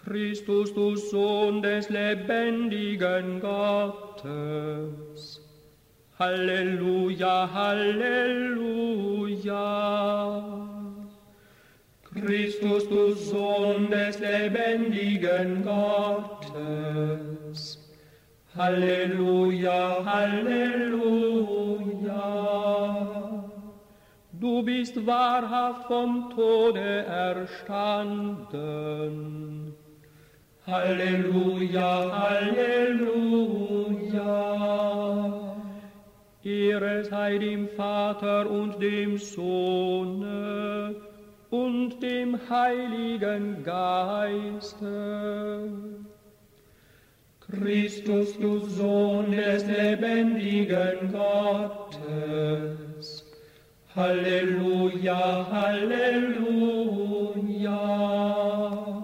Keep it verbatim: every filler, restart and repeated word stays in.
Christus, du Sohn des lebendigen Gottes. Halleluja, Halleluja. Christus, du Sohn des lebendigen Gottes. Halleluja, Halleluja. Du bist wahrhaft vom Tode erstanden. Halleluja, Halleluja. Ehre sei dem Vater und dem Sohne und dem Heiligen Geiste. Christus, du Sohn des lebendigen Gottes. Halleluja, Halleluja.